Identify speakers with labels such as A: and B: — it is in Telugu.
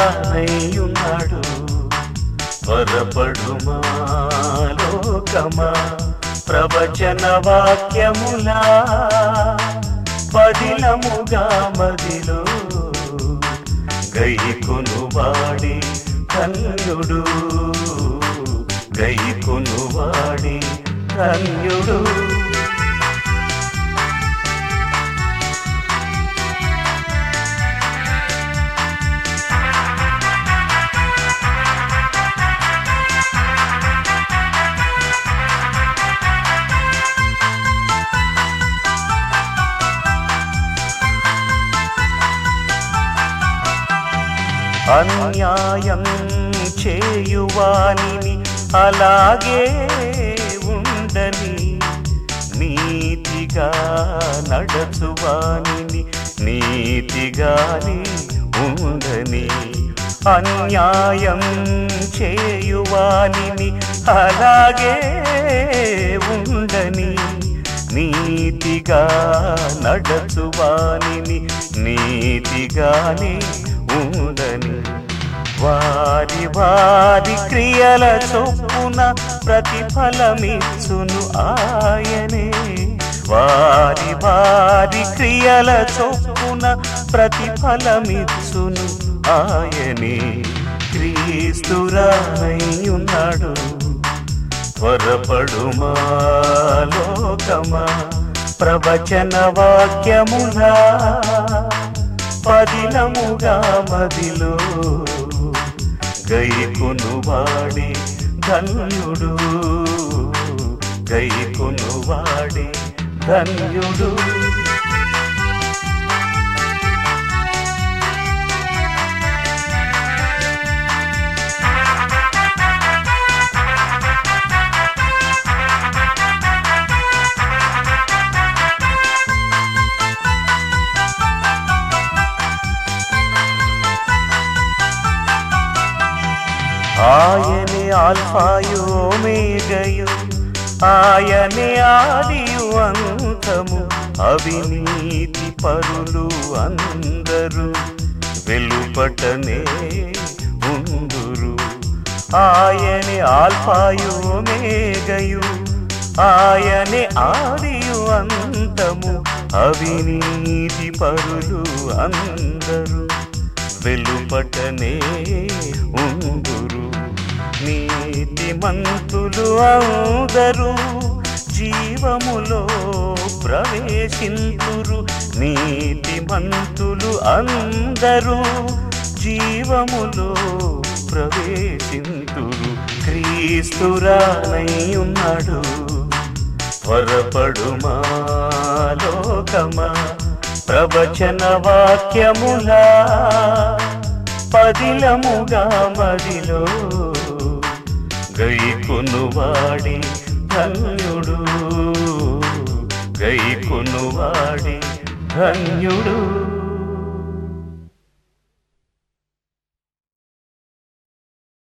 A: క్రీస్తురానయ్యున్నాడు. త్వరపడుమా లోకమా ప్రవచన వాక్యములా పదిలముగా మదిలో గైకొనువాడి ధన్యుడు, గైకొనువాడి ధన్యుడు. అన్యాయం చేయువానిని అలాగే ఉండని, నీతిగా నడచువానిని నీతిగాని ఉండని. అన్యాయం చేయువానిని అలాగే ఉండని, నీతిగా నడచువానిని నీతిగాని ఉండని. వారి వారి క్రియల చొప్పున ప్రతిఫలమిచ్చును ఆయనే, వారి వారి క్రియల చొప్పున ప్రతిఫలమిచ్చును ఆయనే. క్రీస్తురానయ్యున్నాడు. త్వరపడుమా లోకమా ప్రవచన వాక్యములా పదిలముగా మదిలో గైకొనువాడి ధన్యుడు, గైకొనువాడి ధన్యుడు. ఆయనే ఆల్ఫాయు ఓమేగయు, ఆయనే ఆదియు అంతము. అవినీతి పరులు అందరూ వెలుపటనే ఉందురు. ఆయనే ఆల్ఫాయు ఓమేగయు, ఆయనే ఆదియు అంతము. అవినీతి పరులు అందరూ వెలుపటనే ఉందురు. నీతిమంతులు అందరూ జీవములో ప్రవేశింతురు. నీతిమంతులు అందరూ జీవములో ప్రవేశింతురు. క్రీస్తురానయ్యున్నాడు. త్వరపడుమా లోకమా ప్రవచన వాక్యములా పదిలముగా మదిలో గైకొనువాడి ధన్యుడు, గైకొనువాడి ధన్యుడు.